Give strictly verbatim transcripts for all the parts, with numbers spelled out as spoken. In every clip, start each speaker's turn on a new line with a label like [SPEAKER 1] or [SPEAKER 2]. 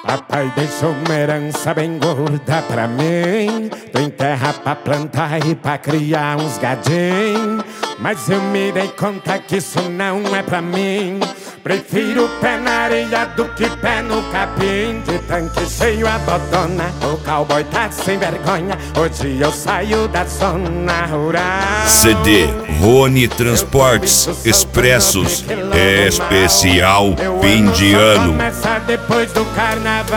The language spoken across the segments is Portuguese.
[SPEAKER 1] Papai deixou uma herança bem gorda pra mim. Tem terra pra plantar e pra criar uns gadinhos. Mas eu me dei conta que isso não é pra mim. Prefiro pé na areia do que pé no capim. De tanque cheio a bodona, o cowboy tá sem vergonha. Hoje eu saio da zona rural.
[SPEAKER 2] C D Rony Transportes Expressos especial fim de ano.
[SPEAKER 1] Começa depois do carnaval.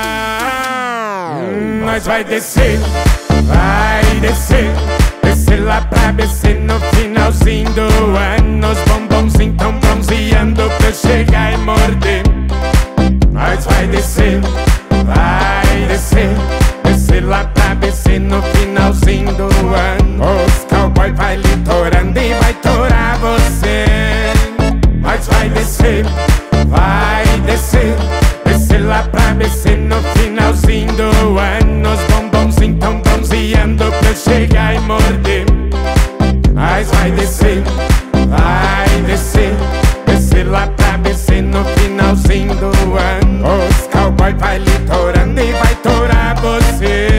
[SPEAKER 1] hum, Nós vai descer, vai descer. Descer lá pra B C no finalzinho do ano. Os bombons então bronzeando pra eu chegar e morder. Nós vai descer, vai descer. Descer lá pra B C no finalzinho do ano. Os cowboy vai litorando e vai torar você. Nós vai descer, vai descer. Descer lá pra B C no finalzinho do ano. Os bombons então bronzeando pra eu chegar e morder. Nós vai descer, vai descer. Descer lá pra B C no finalzinho do ano. Os cowboy vai litorando e vai torar você.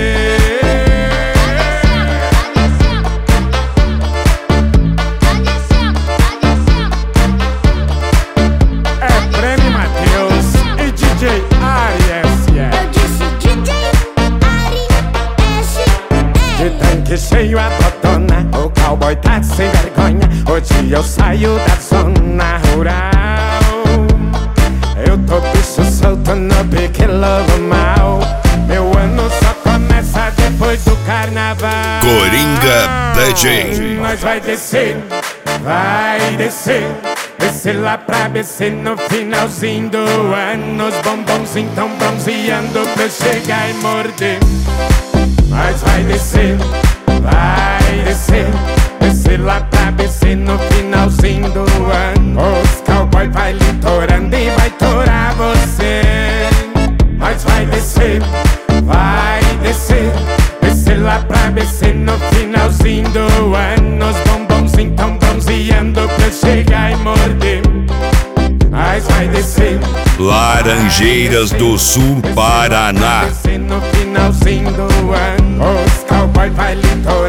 [SPEAKER 1] É Prêmio Matheus e D J Ari S S.
[SPEAKER 3] Eu disse D J Ari S S.
[SPEAKER 1] De tanque cheio a botona, o cowboy tá sem vergonha. Hoje eu saio da zona rural. Eu tô bicho solto no pique lobo mal. Meu ano só começa depois do carnaval.
[SPEAKER 2] Coringa D J.
[SPEAKER 1] Nós vai descer, vai descer. Descer lá pra B C no finalzinho do ano. Os bombons então bronzeando pra eu chegar e morder. Nós vai descer, vai descer. Descer lá pra B C no finalzinho do ano. Os cowboy vai litorando e vai torar você. Nós vai descer, vai descer. Descer lá pra B C no finalzinho do ano. Os bombons então bronzeando pra eu chegar e morder. Nós vai descer,
[SPEAKER 2] Laranjeiras do Sul, Paraná.
[SPEAKER 1] descer no finalzinho do ano. Os cowboy vai litorando